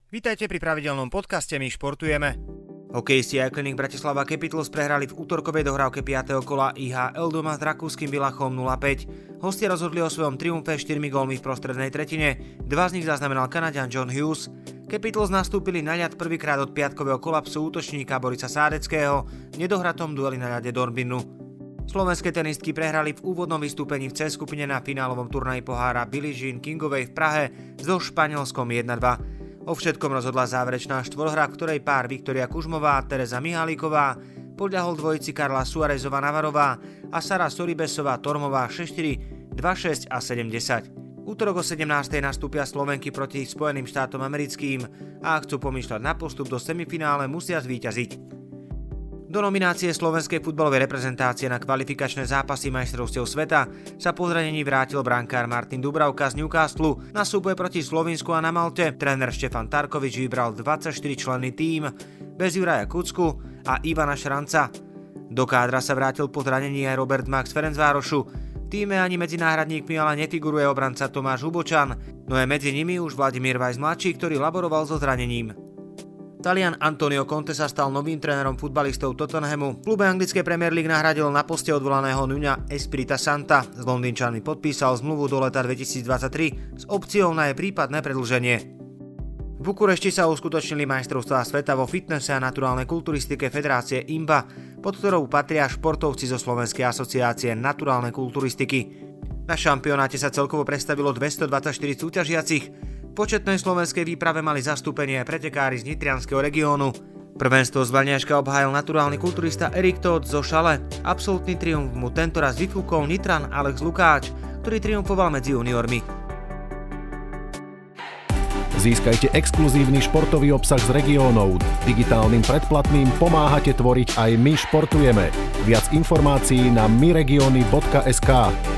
Vítajte pri pravidelnom podcaste My športujeme. Hokejisti Iconic Bratislava Capitals prehrali v útorkovej dohrávke 5. kola IHL doma s rakúskym Villachom 0-5. Hostia rozhodli o svojom triumfe 4 gólmi v prostrednej tretine, 2 z nich zaznamenal Kanaďan John Hughes. Capitals nastúpili na ľad prvýkrát od piatkového kolapsu útočníka Borisa Sádeckého v nedohratom dueli na ľade Dornbirnu. Slovenské tenistky prehrali v úvodnom vystúpení v C skupine na finálovom turnaji pohára Billie Jean Kingovej v Prahe so Španielskom 1-2. O všetkom rozhodla záverečná štvorhra, v ktorej pár Viktória Kužmová a Tereza Mihálíková podľahol dvojici Karla Suárezová Navarová a Sara Sorribesová Tormová 6-4, 2-6 a 7-10. Útorok o 17. nastúpia Slovenky proti Spojeným štátom americkým a ak chcú pomýšľať na postup do semifinále, musia zvíťaziť. Do nominácie slovenskej futbalovej reprezentácie na kvalifikačné zápasy majstrovstiev sveta sa po zranení vrátil brankár Martin Dubravka z Newcastlu. Na súboj proti Slovinsku a na Malte tréner Štefan Tarkovič vybral 24-členný tím bez Juraja Kucku a Ivana Šranca. Do kádra sa vrátil po zranení aj Robert Max Ferencvárošu. V tíme ani medzi náhradníkmi ale nefiguruje obranca Tomáš Hubočan, no je medzi nimi už Vladimír Vajs mladší, ktorý laboroval so zranením. Talian Antonio Conte sa stal novým trénerom futbalistov Tottenhamu. V klube anglickej Premier League nahradil na poste odvolaného Nuňa Espirita Santa. S Londýnčanmi podpísal zmluvu do leta 2023 s opciou na jej prípadné predĺženie. V Bukurešti sa uskutočnili majstrovstvá sveta vo fitnesse a naturálnej kulturistike Federácie IMBA, pod ktorou patria športovci zo Slovenskej asociácie naturálnej kulturistiky. Na šampionáte sa celkovo predstavilo 224 súťažiacich. V početnej slovenskej výprave mali zastúpenie aj pretekári z nitrianskeho regiónu. Prvenstvo z Vlaňaška obhájil naturálny kulturista Erik Todt zo Šale. Absolútny triumf mu tentoraz vyfúkol Nitran Alex Lukáč, ktorý triumfoval medzi juniormi. Získajte exkluzívny športový obsah z regiónov. Digitálnym predplatným pomáhate tvoriť aj My športujeme. Viac informácií na myregiony.sk.